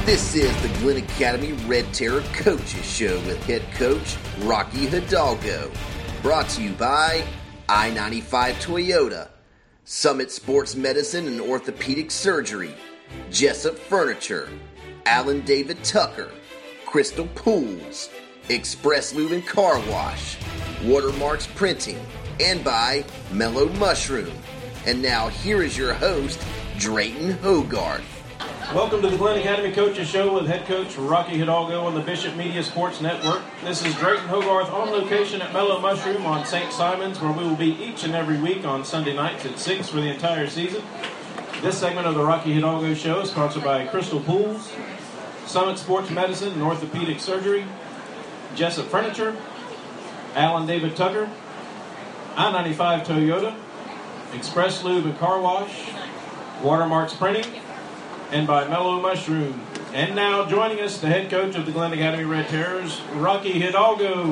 This is the Glen Academy Red Terror Coaches Show with head coach Rocky Hidalgo. Brought to you by I-95 Toyota, Summit Sports Medicine and Orthopedic Surgery, Jessup Furniture, Alan David Tucker, Crystal Pools, Express Lube and Car Wash, Watermarks Printing, and by Mellow Mushroom. And now here is your host, Drayton Hogarth. Welcome to the Glen Academy Coaches Show with head coach Rocky Hidalgo on the Bishop Media Sports Network. This is Drayton Hogarth on location at Mellow Mushroom on St. Simon's, where we will be each and every week on Sunday nights at 6 for the entire season. This segment of the Rocky Hidalgo Show is sponsored by Crystal Pools, Summit Sports Medicine and Orthopedic Surgery, Jessup Furniture, Alan David Tucker, I-95 Toyota, Express Lube and Car Wash, Watermarks Printing, and by Mellow Mushroom. And now joining us, the head coach of the Glen Academy Red Terrors, Rocky Hidalgo.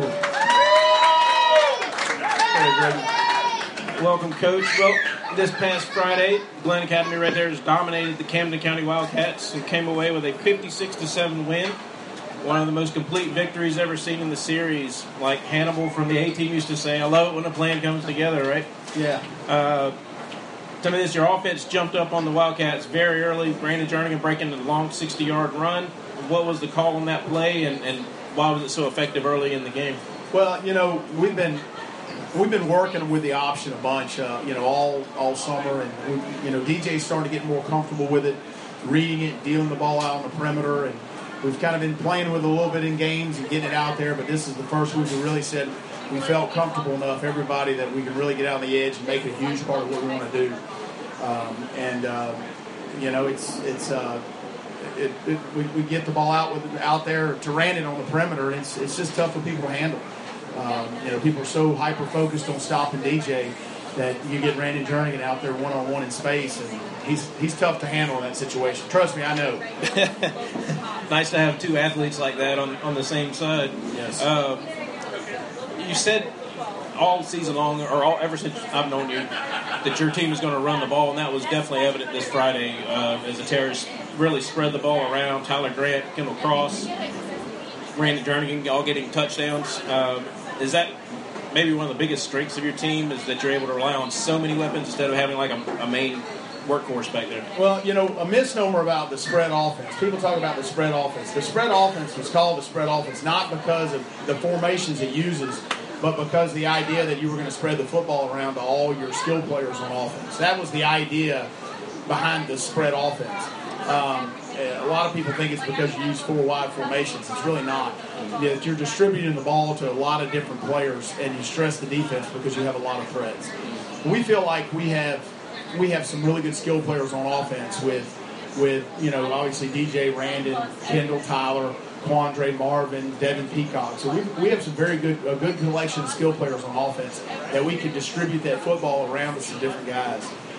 Welcome, Coach. Well, this past Friday, Glen Academy Red Terrors dominated the Camden County Wildcats and came away with a 56-7 win. One of the most complete victories ever seen in the series. Like Hannibal from the A-Team used to say, I love it when a plan comes together, right? Yeah. Tell me this, your offense jumped up on the Wildcats very early. Brandon Jernigan breaking a long 60-yard run. What was the call on that play, and why was it so effective early in the game? Well, you know, we've been working with the option a bunch, all summer, and DJ's starting to get more comfortable with it, reading it, dealing the ball out on the perimeter, and we've kind of been playing with it a little bit in games and getting it out there. But this is the first week we really said we felt comfortable enough, everybody, that we could really get out on the edge and make it a huge part of what we want to do. We get the ball out there to Randon on the perimeter, and it's just tough for people to handle. People are so hyper-focused on stopping DJ that you get Brandon Jernigan out there one-on-one in space, and he's tough to handle in that situation. Trust me, I know. Nice to have two athletes like that on the same side. Yes. You said all season long, ever since I've known you, that your team is going to run the ball, and that was definitely evident this Friday as the Terrors really spread the ball around. Tyler Grant, Kendall Cross, Brandon Jernigan all getting touchdowns. Is that maybe one of the biggest strengths of your team, is that you're able to rely on so many weapons instead of having like a main workhorse back there? Well, a misnomer about the spread offense. People talk about the spread offense. The spread offense was called the spread offense not because of the formations it uses, but because the idea that you were going to spread the football around to all your skill players on offense. That was the idea behind the spread offense. A lot of people think it's because you use four wide formations. It's really not. You're distributing the ball to a lot of different players, and you stress the defense because you have a lot of threats. We feel like we have some really good skill players on offense with obviously DJ, Randon, Kendall, Tyler, Quandre, Marvin, Devin Peacock. So we have a good collection of skill players on offense that we can distribute that football around to some different guys.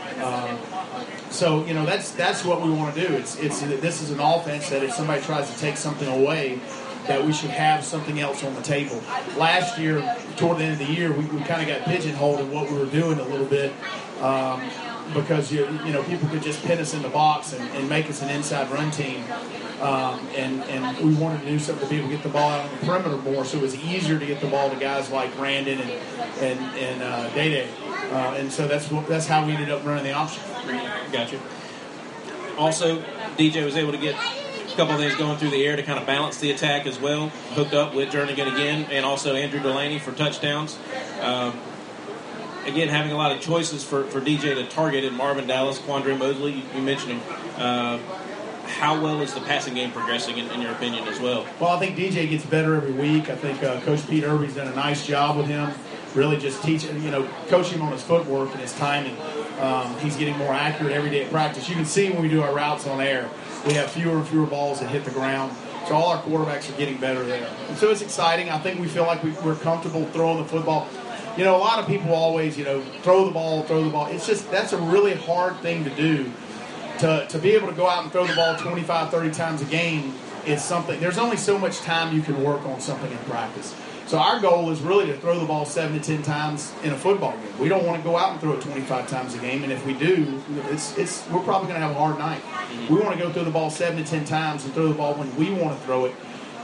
That's what we want to do. This is an offense that if somebody tries to take something away, that we should have something else on the table. Last year, toward the end of the year, we kind of got pigeonholed in what we were doing a little bit. Because people could just pin us in the box and make us an inside run team, and we wanted to do something to be able to get the ball out on the perimeter more, so it was easier to get the ball to guys like Brandon and Day-Day, and so that's how we ended up running the option. Gotcha. Also, DJ was able to get a couple of things going through the air to kind of balance the attack as well. Hooked up with Jernigan again, and also Andrew Delaney for touchdowns. Again, having a lot of choices for DJ to target, and Marvin Dallas, Quandre Mosley, you mentioned him. How well is the passing game progressing in your opinion as well? Well, I think DJ gets better every week. I think Coach Pete Irby's done a nice job with him, really just coaching him on his footwork and his timing. He's getting more accurate every day at practice. You can see when we do our routes on air, we have fewer and fewer balls that hit the ground. So all our quarterbacks are getting better there. And so it's exciting. I think we feel like we're comfortable throwing the football. A lot of people always, throw the ball. It's just, that's a really hard thing to do. To be able to go out and throw the ball 25, 30 times a game is something. There's only so much time you can work on something in practice. So our goal is really to throw the ball 7 to 10 times in a football game. We don't want to go out and throw it 25 times a game, and if we do, we're probably going to have a hard night. We want to go throw the ball 7 to 10 times and throw the ball when we want to throw it,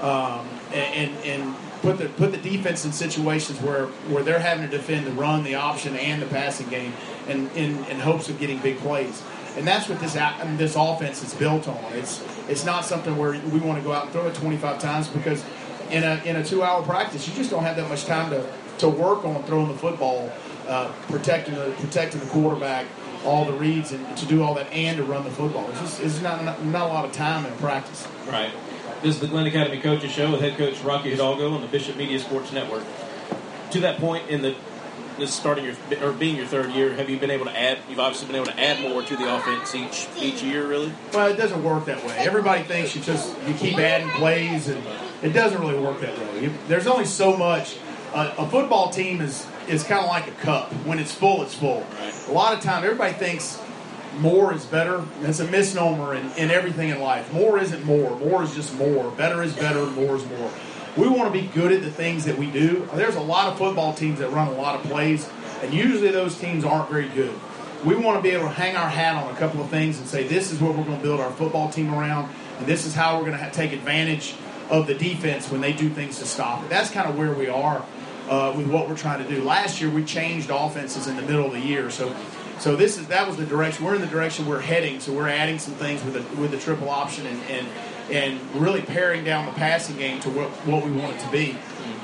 and put the defense in situations where they're having to defend the run, the option, and the passing game, and in hopes of getting big plays. And that's what this offense is built on. It's not something where we want to go out and throw it 25 times, because in a 2-hour practice, you just don't have that much time to work on throwing the football, protecting the quarterback, all the reads, and to do all that, and to run the football. It's not a lot of time in practice. Right. This is the Glenn Academy Coaches Show with head coach Rocky Hidalgo on the Bishop Media Sports Network. To that point, being your third year, have you been able to add? You've obviously been able to add more to the offense each year, really. Well, it doesn't work that way. Everybody thinks you keep adding plays, and it doesn't really work that way. There's only so much. A football team is kind of like a cup. When it's full, it's full. Right. A lot of time, everybody thinks more is better. It's a misnomer in everything in life. More isn't more. More is just more. Better is better. More is more. We want to be good at the things that we do. There's a lot of football teams that run a lot of plays, and usually those teams aren't very good. We want to be able to hang our hat on a couple of things and say, this is what we're going to build our football team around, and this is how we're going to take advantage of the defense when they do things to stop it. That's kind of where we are with what we're trying to do. Last year, we changed offenses in the middle of the year, so that was the direction. We're in the direction we're heading, so we're adding some things with the triple option and really paring down the passing game to what we want it to be.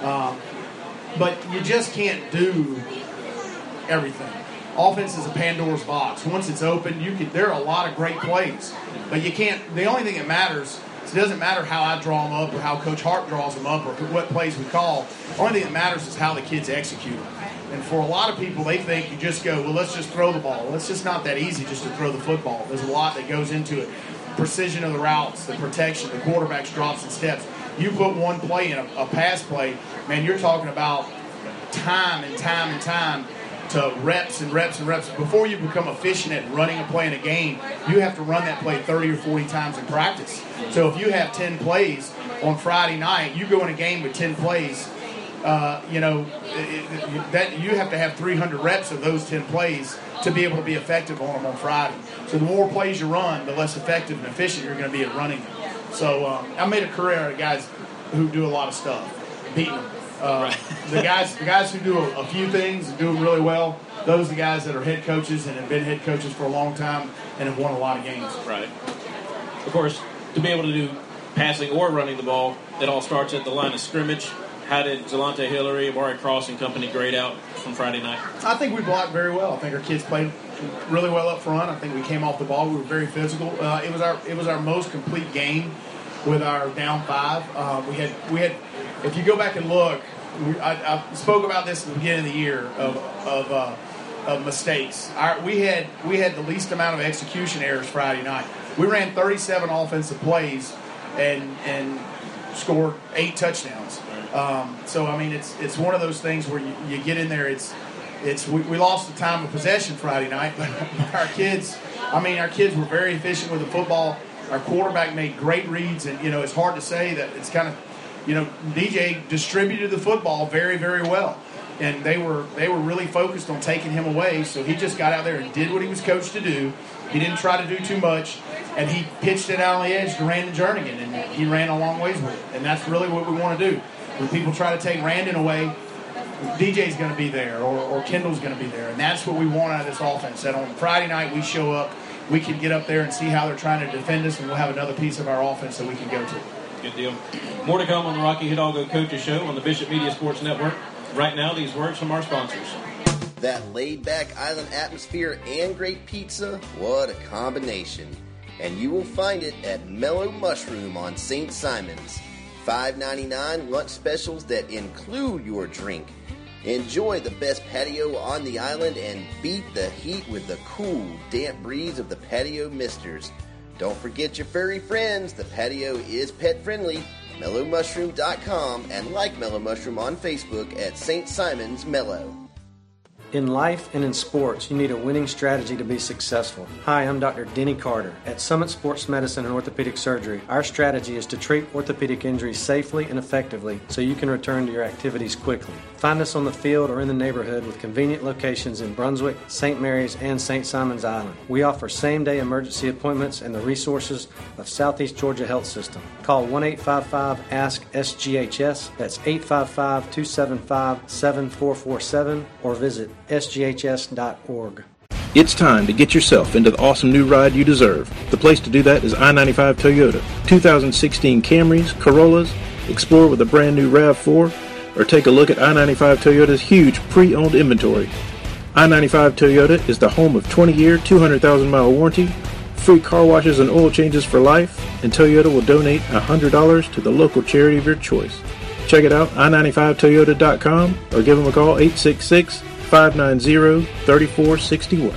But you just can't do everything. Offense is a Pandora's box. Once it's open, there are a lot of great plays, but you can't. The only thing that matters is it doesn't matter how I draw them up or how Coach Hart draws them up or what plays we call. The only thing that matters is how the kids execute them. And for a lot of people, they think you just go, well, let's just throw the ball. Well, it's just not that easy just to throw the football. There's a lot that goes into it. Precision of the routes, the protection, the quarterback's drops and steps. You put one play in a pass play, man, you're talking about time and time and time to reps and reps and reps. Before you become efficient at running a play in a game, you have to run that play 30 or 40 times in practice. So if you have 10 plays on Friday night, you go in a game with 10 plays, that you have to have 300 reps of those 10 plays to be able to be effective on them on Friday. So the more plays you run, the less effective and efficient you're going to be at running them. So I made a career out of guys who do a lot of stuff, beating them. The guys who do a few things and do them really well, those are the guys that are head coaches and have been head coaches for a long time and have won a lot of games. Right. Of course, to be able to do passing or running the ball, it all starts at the line of scrimmage. How did Jelante Hillary, Amari Cross, and company grade out from Friday night? I think we blocked very well. I think our kids played really well up front. I think we came off the ball. We were very physical. It was our most complete game with our down 5. We had. If you go back and look, I spoke about this at the beginning of the year of mistakes. We had the least amount of execution errors Friday night. We ran 37 offensive plays and scored 8 touchdowns. So I mean, it's one of those things where you get in there. We lost the time of possession Friday night, but our kids were very efficient with the football. Our quarterback made great reads, and it's hard to say that it's kind of, DJ distributed the football very, very well, and they were really focused on taking him away. So he just got out there and did what he was coached to do. He didn't try to do too much, and he pitched it out on the edge to Randon Jernigan, and he ran a long ways with it. And that's really what we want to do. When people try to take Randon away, DJ's going to be there, or Kendall's going to be there, and that's what we want out of this offense. That on Friday night we show up, we can get up there and see how they're trying to defend us, and we'll have another piece of our offense that we can go to. Good deal. More to come on the Rocky Hidalgo Coaches Show on the Bishop Media Sports Network. Right now, these words from our sponsors. That laid-back island atmosphere and great pizza, what a combination. And you will find it at Mellow Mushroom on St. Simon's. $5.99 lunch specials that include your drink. Enjoy the best patio on the island and beat the heat with the cool, damp breeze of the patio misters. Don't forget your furry friends. The patio is pet friendly. MellowMushroom.com and like Mellow Mushroom on Facebook at St. Simon's Mellow. In life and in sports, you need a winning strategy to be successful. Hi, I'm Dr. Denny Carter. At Summit Sports Medicine and Orthopedic Surgery, our strategy is to treat orthopedic injuries safely and effectively so you can return to your activities quickly. Find us on the field or in the neighborhood with convenient locations in Brunswick, St. Mary's, and St. Simons Island. We offer same-day emergency appointments and the resources of Southeast Georgia Health System. Call 1-855-ASK-SGHS. That's 855-275-7447 or visit sghs.org. It's time to get yourself into the awesome new ride you deserve. The place to do that is I-95 Toyota. 2016 Camrys, Corollas, explore with a brand new RAV4, or take a look at I-95 Toyota's huge pre-owned inventory. I-95 Toyota is the home of 20-year, 200,000-mile warranty, free car washes and oil changes for life, and Toyota will donate $100 to the local charity of your choice. Check it out, i95toyota.com, or give them a call, 866-590-3461.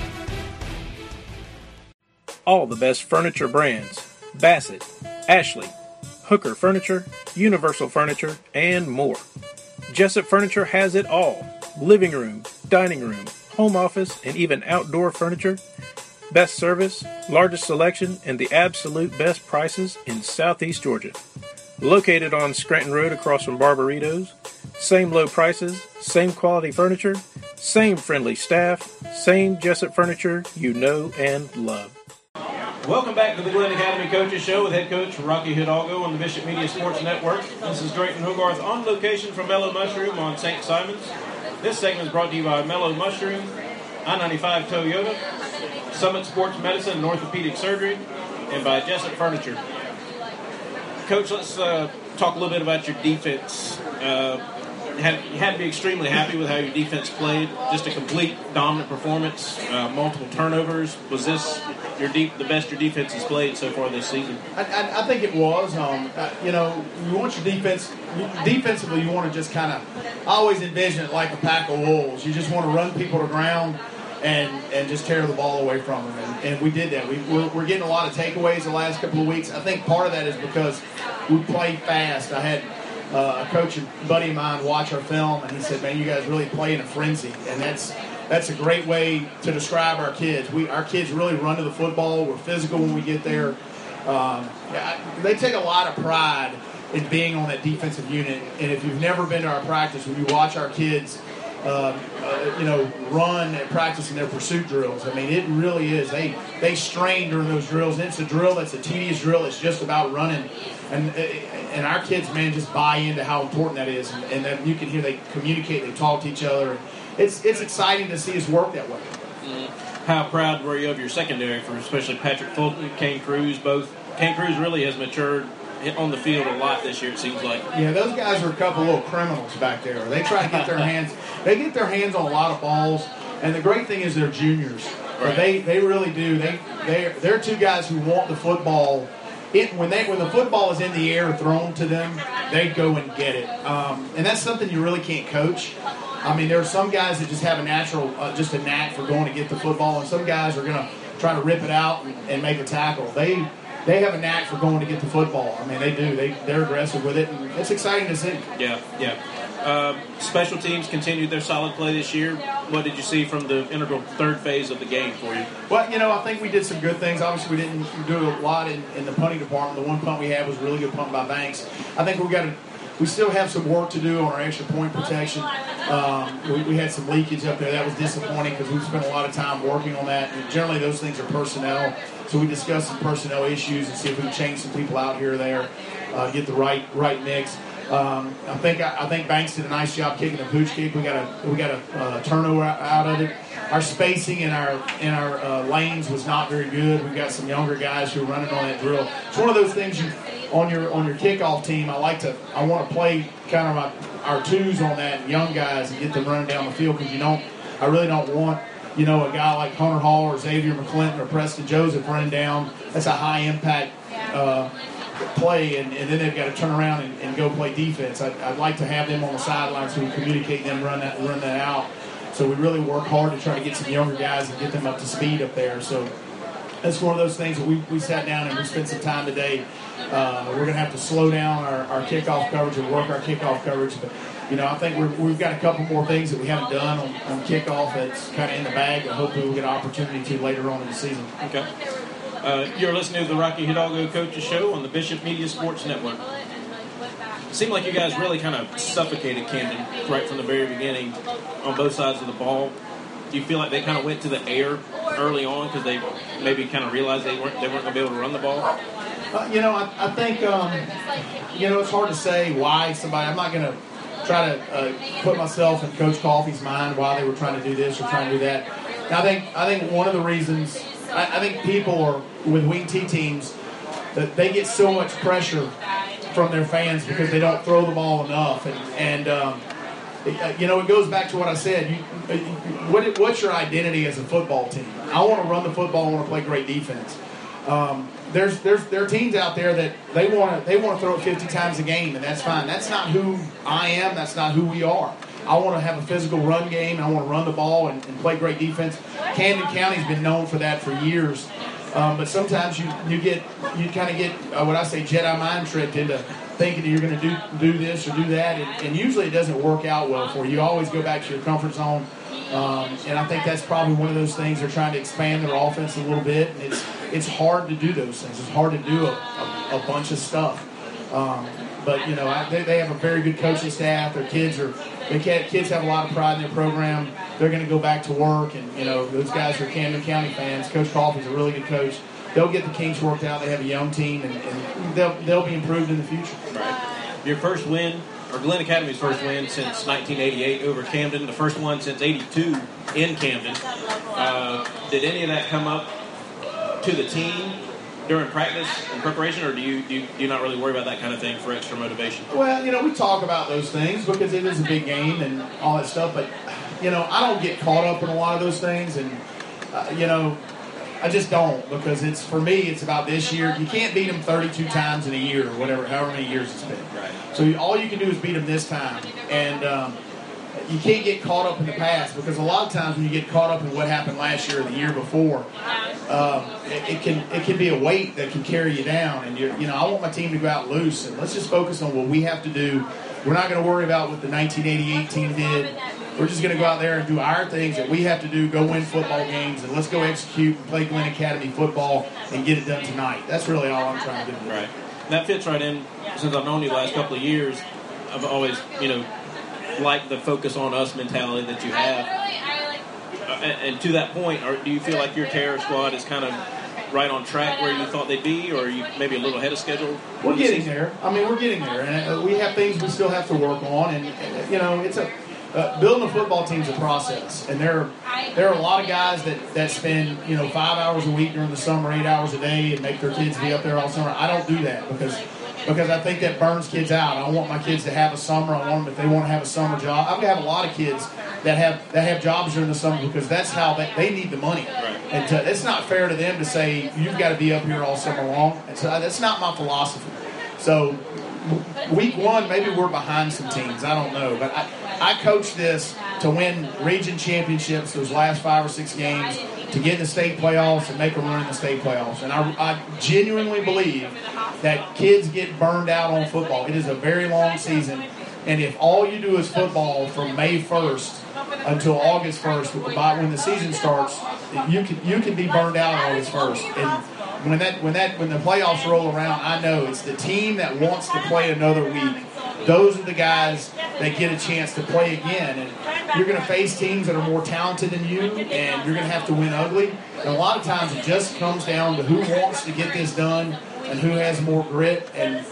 All the best furniture brands: Bassett, Ashley, Hooker Furniture, Universal Furniture, and more. Jessup Furniture has it all: living room, dining room, home office, and even outdoor furniture. Best service, largest selection, and the absolute best prices in Southeast Georgia. Located on Scranton Road across from Barbaritos. Same low prices, same quality furniture, same friendly staff, same Jessup Furniture you know and love. Welcome back to the Glenn Academy Coaches Show with head coach Rocky Hidalgo on the Bishop Media Sports Network. This is Drayton Hogarth on location from Mellow Mushroom on St. Simons. This segment is brought to you by Mellow Mushroom, I-95 Toyota, Summit Sports Medicine and Orthopedic Surgery, and by Jessup Furniture. Coach, let's talk a little bit about your defense. You had to be extremely happy with how your defense played. Just a complete dominant performance, multiple turnovers. Was this the best your defense has played so far this season? I think it was. You want your defense. Defensively, you want to just kind of. I always envision it like a pack of wolves. You just want to run people to ground and just tear the ball away from them. And we did that. We're getting a lot of takeaways the last couple of weeks. I think part of that is because we played fast. I had a coach and buddy of mine watch our film, and he said, "Man, you guys really play in a frenzy," and that's a great way to describe our kids. Our kids really run to the football. We're physical when we get there. They take a lot of pride in being on that defensive unit. And if you've never been to our practice, when you watch our kids, run at practice in their pursuit drills, I mean, it really is. They strain during those drills. And it's a drill that's a tedious drill. It's just about running. And our kids, man, just buy into how important that is. And then you can hear they communicate, they talk to each other. It's exciting to see us work that way. How proud were you of your secondary, for especially Patrick Fulton, Kane Cruz, both? Kane Cruz really has matured on the field a lot this year, it seems like. Yeah, those guys are a couple little criminals back there. They try to get their hands. They get their hands on a lot of balls. And the great thing is they're juniors. Right. They really do. They're two guys who want the football. When the football is in the air thrown to them, they go and get it. And that's something you really can't coach. I mean, there are some guys that just have a natural, just a knack for going to get the football, and some guys are going to try to rip it out and make a tackle. They have a knack for going to get the football. I mean, they do. They're aggressive with it, and it's exciting to see. Yeah. Special teams continued their solid play this year. What did you see from the integral third phase of the game for you? Well, I think we did some good things. Obviously, we didn't do a lot in the punting department. The one punt we had was a really good punt by Banks. I think we still have some work to do on our extra point protection. We had some leakage up there. That was disappointing because we've spent a lot of time working on that. And generally, those things are personnel. So we discussed some personnel issues and see if we can change some people out here or there, get the right mix. I think Banks did a nice job kicking the pooch kick. We got a turnover out of it. Our spacing in our lanes was not very good. We've got some younger guys who are running on that drill. It's one of those things on your kickoff team. I want to play kind of our twos on that young guys and get them running down the field because I really don't want a guy like Hunter Hall or Xavier McClinton or Preston Joseph running down. That's a high impact play, and then they've got to turn around and go play defense. I'd like to have them on the sideline so we communicate them, run that out. So we really work hard to try to get some younger guys and get them up to speed up there. So that's one of those things that we sat down and we spent some time today. We're going to have to slow down our kickoff coverage and work our kickoff coverage. But I think we've got a couple more things that we haven't done on kickoff that's kind of in the bag, and hopefully we'll get an opportunity to later on in the season. Okay. You're listening to the Rocky Hidalgo Coaches Show on the Bishop Media Sports Network. It seemed like you guys really kind of suffocated Camden right from the very beginning on both sides of the ball. Do you feel like they kind of went to the air early on because they maybe kind of realized they weren't going to be able to run the ball? I think, it's hard to say why somebody – I'm not going to try to put myself in Coach Coffey's mind why they were trying to do this or trying to do that. I think one of the reasons – I think people are with Wing T teams that they get so much pressure from their fans because they don't throw the ball enough. And it goes back to what I said. What's your identity as a football team? I want to run the football. I want to play great defense. There are teams out there that they want to throw it 50 times a game, and that's fine. That's not who I am. That's not who we are. I want to have a physical run game. I want to run the ball and play great defense. Camden County's been known for that for years. But sometimes you kind of get what I say Jedi mind tricked into thinking that you're going to do this or do that, and usually it doesn't work out well for you. You always go back to your comfort zone, and I think that's probably one of those things. They're trying to expand their offense a little bit. And it's hard to do those things. It's hard to do a bunch of stuff. But they have a very good coaching staff. Their kids have a lot of pride in their program. They're going to go back to work, and those guys are Camden County fans. Coach Coffey's a really good coach. They'll get the kinks worked out. They have a young team, and they'll be improved in the future. Right. Your first win, or Glen Academy's first win since 1988 over Camden, the first one since '82 in Camden. Did any of that come up to the team during practice and preparation, or do you not really worry about that kind of thing for extra motivation? Well, we talk about those things because it is a big game and all that stuff, but I don't get caught up in a lot of those things, and I just don't, because for me it's about this year. You can't beat them 32 times in a year or whatever, however many years it's been. Right. So all you can do is beat them this time, and you can't get caught up in the past, because a lot of times when you get caught up in what happened last year or the year before, it can be a weight that can carry you down. And I want my team to go out loose, and let's just focus on what we have to do. We're not going to worry about what the 1988 team did. We're just going to go out there and do our things that we have to do, go win football games, and let's go execute and play Glen Academy football and get it done tonight. That's really all I'm trying to do. Right. That fits right in. Since I've known you the last couple of years, I've always, liked the focus on us mentality that you have. And to that point, do you feel like your terror squad is kind of right on track where you thought they'd be, or are you maybe a little ahead of schedule? We're getting there. We're getting there. And we have things we still have to work on. And, it's building a football team's a process, and there are a lot of guys that spend 5 hours a week during the summer, 8 hours a day, and make their kids be up there all summer. I don't do that because I think that burns kids out. I want my kids to have a summer. I want them, if they want to have a summer job. I've got a lot of kids that have jobs during the summer because that's how they need the money. Right. And it's not fair to them to say you've got to be up here all summer long. And so that's not my philosophy. So week one, maybe we're behind some teams. I don't know, but I coach this to win region championships, those last 5 or 6 games, to get in the state playoffs and make a run in the state playoffs. And I genuinely believe that kids get burned out on football. It is a very long season, and if all you do is football from May 1st until August 1st, when the season starts, you can be burned out on August 1st. And when the playoffs roll around, I know it's the team that wants to play another week. Those are the guys that get a chance to play again. And you're going to face teams that are more talented than you, and you're going to have to win ugly. And a lot of times it just comes down to who wants to get this done and who has more grit. And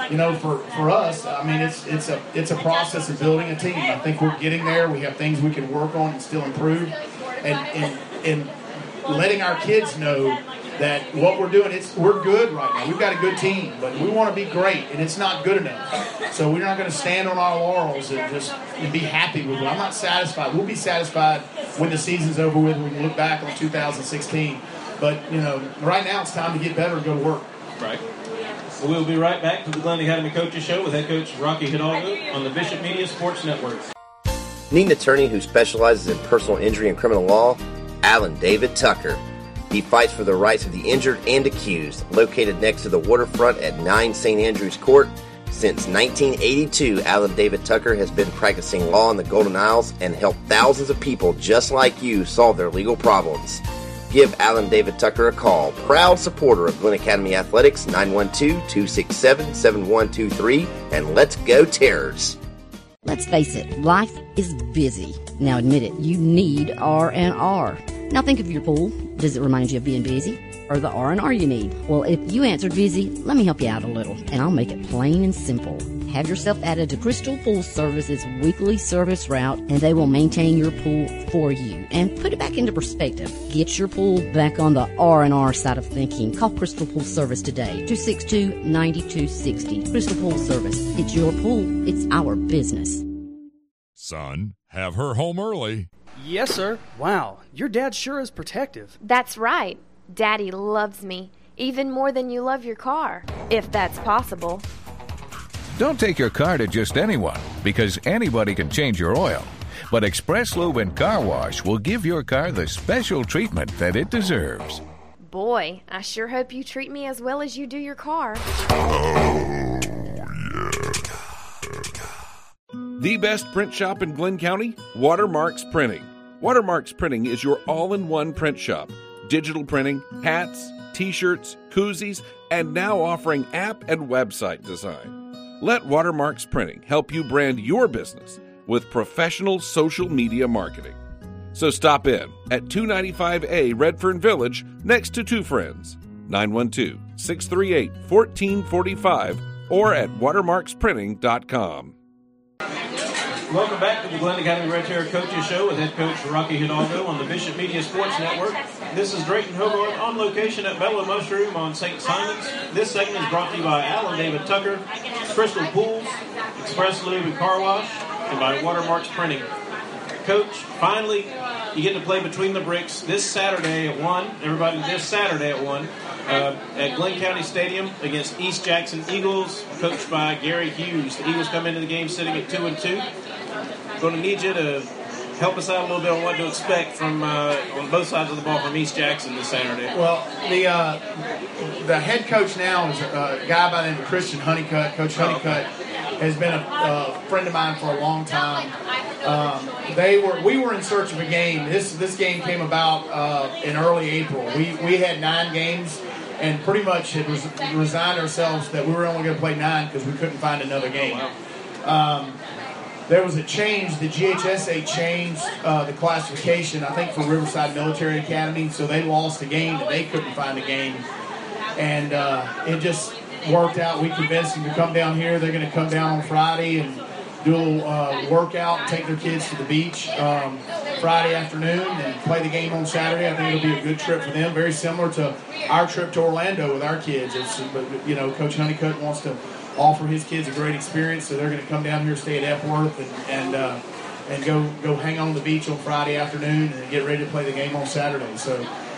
for us, it's a process of building a team. I think we're getting there. We have things we can work on and still improve, and letting our kids know that what we're doing, we're good right now. We've got a good team, but we want to be great, and it's not good enough. So we're not going to stand on our laurels and be happy with it. I'm not satisfied. We'll be satisfied when the season's over with. We can look back on 2016. But, right now it's time to get better and go to work. Right. Well, we'll be right back to the Glen Academy Coaches Show with head coach Rocky Hidalgo on the Bishop Media Sports Network. Need an attorney who specializes in personal injury and criminal law? Alan David Tucker. He fights for the rights of the injured and accused. Located next to the waterfront at 9 St. Andrews Court, Since 1982, Alan David Tucker has been practicing law in the Golden Isles and helped thousands of people just like you solve their legal problems. Give Alan David Tucker a call. Proud supporter of Glen Academy Athletics, 912-267-7123, and let's go Terrors. Let's face it, life is busy. Now admit it, you need R&R. Now think of your pool. Does it remind you of being busy? Or the R&R you need? Well, if you answered busy, let me help you out a little, and I'll make it plain and simple. Have yourself added to Crystal Pool Service's weekly service route, and they will maintain your pool for you. And put it back into perspective. Get your pool back on the R&R side of thinking. Call Crystal Pool Service today, 262-9260. Crystal Pool Service. It's your pool. It's our business. Son, have her home early. Yes, sir. Wow, your dad sure is protective. That's right. Daddy loves me, even more than you love your car, if that's possible. Don't take your car to just anyone, because anybody can change your oil. But Express Lube and Car Wash will give your car the special treatment that it deserves. Boy, I sure hope you treat me as well as you do your car. Oh, yeah. The best print shop in Glen County? Watermarks Printing. Watermarks Printing is your all-in-one print shop. Digital printing, hats, t-shirts, koozies, and now offering app and website design. Let Watermarks Printing help you brand your business with professional social media marketing. So stop in at 295A Redfern Village next to Two Friends, 912-638-1445, or at watermarksprinting.com. Welcome back to the Glen Academy Red Terror Coaches Show with head coach Rocky Hidalgo on the Bishop Media Sports Network. This is Drayton Hogarth on location at Mellow Mushroom on St. Simons. This segment is brought to you by Alan David Tucker, Crystal Pools, Express Lube and Car Wash, and by Watermarks Printing. Coach, finally, you get to play Between the Bricks this Saturday at 1. Everybody, this Saturday at 1 at Glen County Stadium against East Jackson Eagles, coached by Gary Hughes. The Eagles come into the game sitting at 2-2. Going to need you to help us out a little bit on what to expect from on both sides of the ball from East Jackson this Saturday. Well, the head coach now is a guy by the name of Christian Honeycutt. Coach Honeycutt has been a friend of mine for a long time. We were in search of a game. This game came about in early April. We had 9 games and pretty much had resigned ourselves that we were only going to play 9 because we couldn't find another game. There was a change. The GHSA changed the classification, I think, for Riverside Military Academy, so they lost a game and they couldn't find a game. And it just worked out. We convinced them to come down here. They're going to come down on Friday and do a little workout and take their kids to the beach Friday afternoon and play the game on Saturday. I think it'll be a good trip for them, very similar to our trip to Orlando with our kids. Coach Honeycutt wants to offer his kids a great experience, so they're going to come down here, stay at Epworth, and go hang on the beach on Friday afternoon and get ready to play the game on Saturday. So,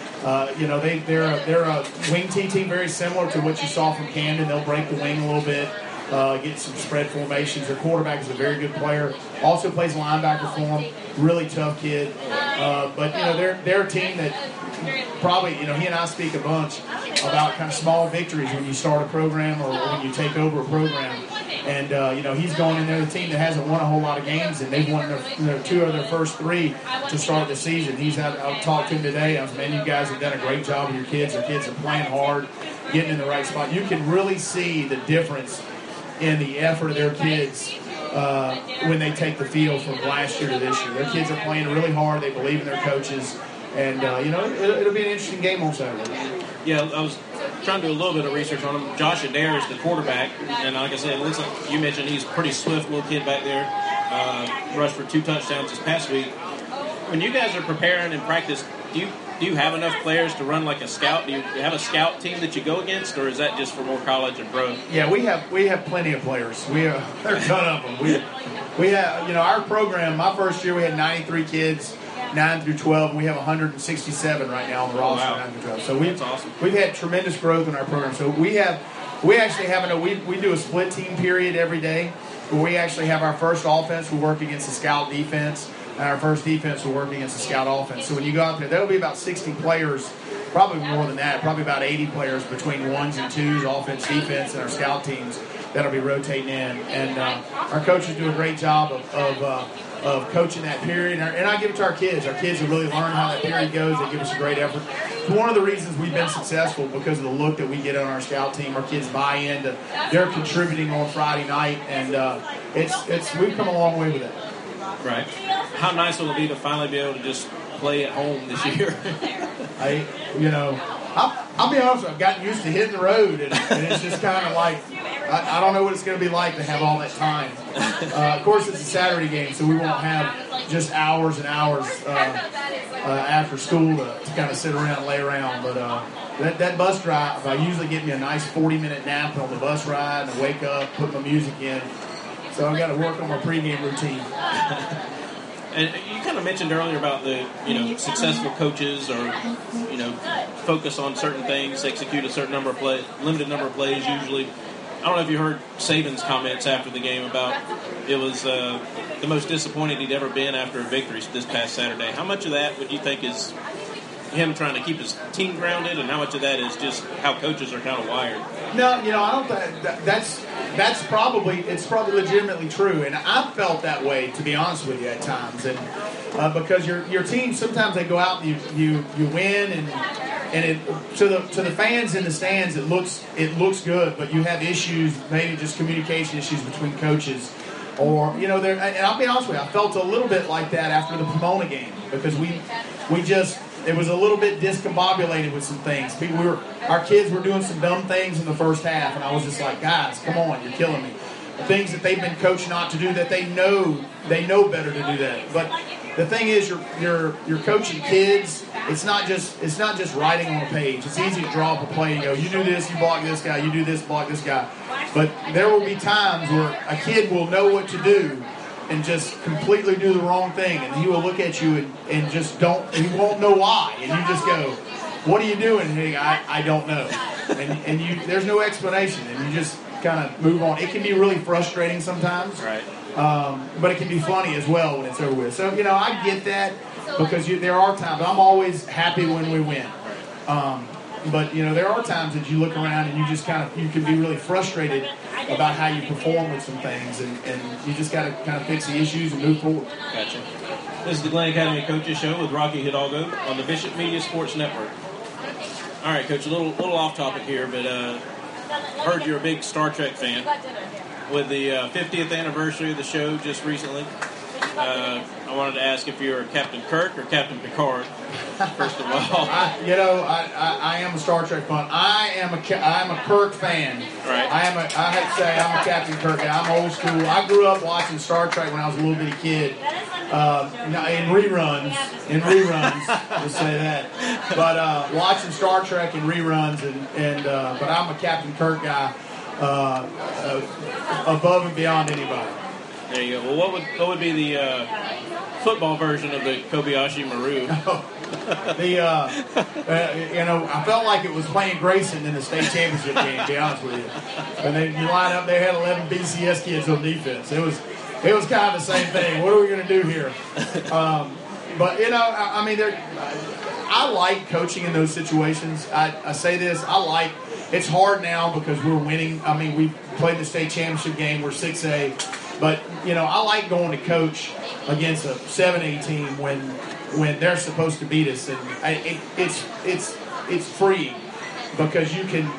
they're a wing T team very similar to what you saw from Camden. They'll break the wing a little bit, get some spread formations. Their quarterback is a very good player. Also plays linebacker for them. Really tough kid. But they're a team that probably, he and I speak a bunch about kind of small victories when you start a program or when you take over a program. And, he's going in there, the team that hasn't won a whole lot of games, and they've won their 2 of their first 3 to start the season. I've talked to him today. I was, man, you guys have done a great job with your kids. Their kids are playing hard, getting in the right spot. You can really see the difference in the effort of their kids when they take the field from last year to this year. Their kids are playing really hard. They believe in their coaches. And, it'll be an interesting game on Saturday. Yeah, I was trying to do a little bit of research on him. Josh Adair is the quarterback. And like I said, it looks like you mentioned he's a pretty swift little kid back there. Rushed for 2 touchdowns this past week. When you guys are preparing and practice, do you have enough players to run like a scout? Do you have a scout team that you go against, or is that just for more college and pro? Yeah, we have plenty of players. There are a ton of them. We have, our program, my first year we had 93 kids, 9 through 12, and we have 167 right now on the roster. Wow. 9 through 12. So that's awesome. We've had tremendous growth in our program. So we actually have we do a split team period every day where we actually have our first offense, we work against the scout defense, and our first defense will work against the scout offense. So when you go out there'll be about 60 players, probably more than that, probably about 80 players between 1s and 2s, offense, defense, and our scout teams that'll be rotating in. And our coaches do a great job of coaching that period. And I give it to our kids. Our kids have really learned how that period goes. They give us a great effort. It's one of the reasons we've been successful because of the look that we get on our scout team. Our kids buy into, they're contributing on Friday night, and we've come a long way with it. Right. How nice will it be to finally be able to just play at home this year? I'll be honest with you, I've gotten used to hitting the road, and it's just kind of like, I don't know what it's going to be like to have all that time. Of course, it's a Saturday game, so we won't have just hours and hours after school to kind of sit around and lay around. But that bus drive, I usually get me a nice 40-minute nap on the bus ride and wake up, put my music in. So I've got to work on my pregame routine. And you kind of mentioned earlier about the, successful coaches or, focus on certain things, execute a certain number of plays, limited number of plays usually. I don't know if you heard Saban's comments after the game about it was the most disappointed he'd ever been after a victory this past Saturday. How much of that would you think is him trying to keep his team grounded, and how much of that is just how coaches are kind of wired? No, I don't think that's probably legitimately true, and I've felt that way, to be honest with you, at times, and because your team sometimes they go out and you win and it to the fans in the stands it looks good, but you have issues, maybe just communication issues between coaches, or and I'll be honest with you, I felt a little bit like that after the Pomona game because it was a little bit discombobulated with some things. Our kids were doing some dumb things in the first half, and I was just like, guys, come on, you're killing me. The things that they've been coached not to do that they know better to do that. But the thing is, you're coaching kids. It's not just writing on a page. It's easy to draw up a play and go, you do this, you block this guy, you do this, block this guy. But there will be times where a kid will know what to do and just completely do the wrong thing, and he will look at you and just he won't know why, and you just go, what are you doing? And he, I don't know, and there's no explanation, and you just kind of move on. It can be really frustrating sometimes, right? But it can be funny as well when it's over with. So I get that because there are times I'm always happy when we win. But there are times that you look around and you just you can be really frustrated about how you perform with some things, and you just got to kind of fix the issues and move forward. Gotcha. This is the Glenn Academy Coaches Show with Rocky Hidalgo on the Bishop Media Sports Network. All right, Coach, a little off topic here, but heard you're a big Star Trek fan. With the 50th anniversary of the show just recently, I wanted to ask if you're Captain Kirk or Captain Picard. First of all, I am a Star Trek fan. I'm a Kirk fan. Right. I have to say I'm a Captain Kirk guy. I'm old school. I grew up watching Star Trek when I was a little bitty kid. In reruns, we'll say that. But watching Star Trek in reruns, but I'm a Captain Kirk guy, above and beyond anybody. There you go. Well, what would be the football version of the Kobayashi Maru? I felt like it was playing Grayson in the state championship game, to be honest with you. And then you line up, they had 11 BCS kids on defense. It was kind of the same thing. What are we going to do here? But I like coaching in those situations. I say this, it's hard now because we're winning. I mean, we played the state championship game, we're 6A. But, I like going to coach against a 7A team when they're supposed to beat us. And it's free because you can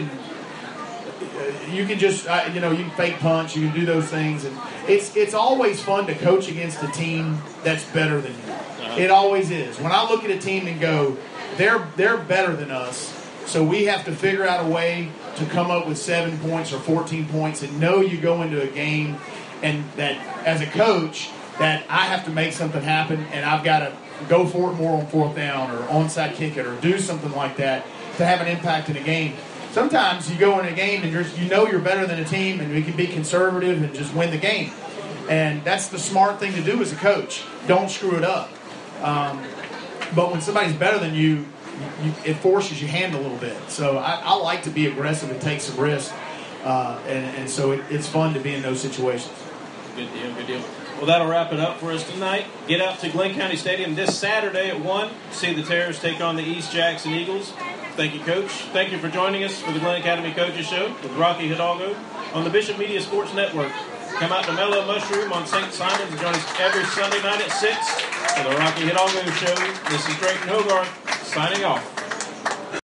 just, you can fake punch, you can do those things. And it's always fun to coach against a team that's better than you. Uh-huh. It always is. When I look at a team and go, they're better than us, so we have to figure out a way to come up with 7 points or 14 points and know you go into a game and that as a coach that I have to make something happen and I've got to go for it more on fourth down or onside kick it or do something like that to have an impact in a game. Sometimes you go in a game and you're better than a team and we can be conservative and just win the game. And that's the smart thing to do as a coach. Don't screw it up. But when somebody's better than you, it forces your hand a little bit. So I like to be aggressive and take some risks. And so it's fun to be in those situations. Good deal. Well, that'll wrap it up for us tonight. Get out to Glenn County Stadium this Saturday at 1. See the Terrors take on the East Jackson Eagles. Thank you, Coach. Thank you for joining us for the Glenn Academy Coaches Show with Rocky Hidalgo on the Bishop Media Sports Network. Come out to Mellow Mushroom on St. Simons and join us every Sunday night at 6 for the Rocky Hidalgo Show. This is Drayton Hogarth signing off.